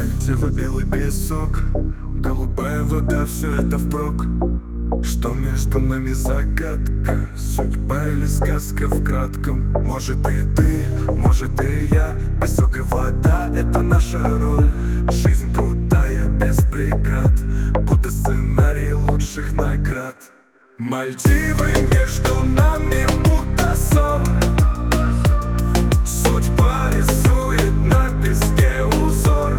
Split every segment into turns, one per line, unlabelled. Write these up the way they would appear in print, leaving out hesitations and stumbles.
Мальдивы, белый песок, голубая вода, все это впрок. Что между нами загадка, судьба или сказка в кратком. Может и ты, может и я, песок и вода — это наша роль. Жизнь крутая, без преград, будто сценарий лучших наград. Мальдивы между нами будто сон. Судьба рисует на песке узор.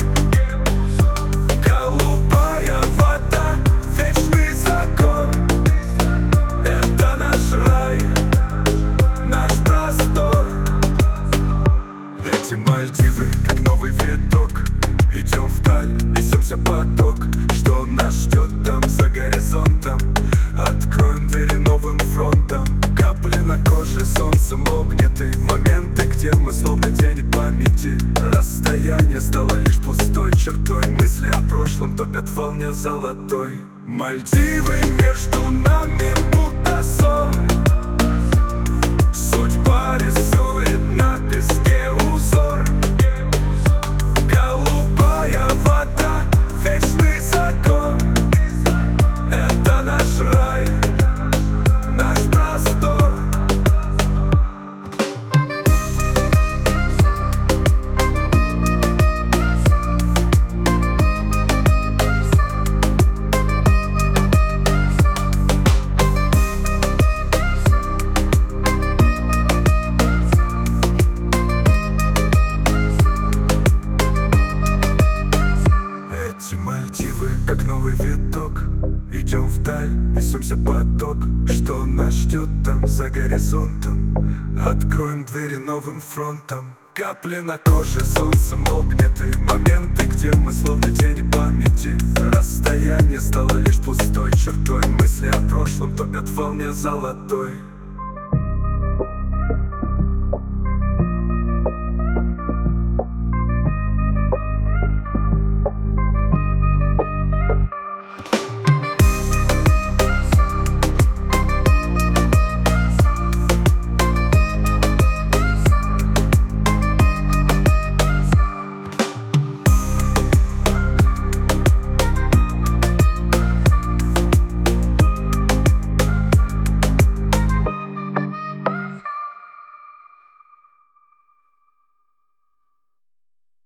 Голубая вода, вечный закон. Это наш рай, наш простор. Эти Мальдивы, как новый виток. Идем вдаль, несемся поток. Что нас ждет там за горизонтом? Откроем двери новым фронтом. Капли на коже, солнцем огнеты. Моменты, где мы словно тени памяти. Расстояние стало лишь пустой чертой. Мысли о прошлом топят в волне золотой. Мальдивы между нами будто сон. Судьба рисует на песке узор. Голубая вода, вечный закон. Это наш рай, наш простор. Эти Мальдивы, как новый виток. Идем вдаль, несемся поток. Что нас ждет там за горизонтом? Откроем двери новым фронтом. Капли на коже, солнцем огнеты. Моменты, где мы словно тени памяти. Расстояние стало лишь пустой чертой. Мысли о прошлом топят в волне золотой.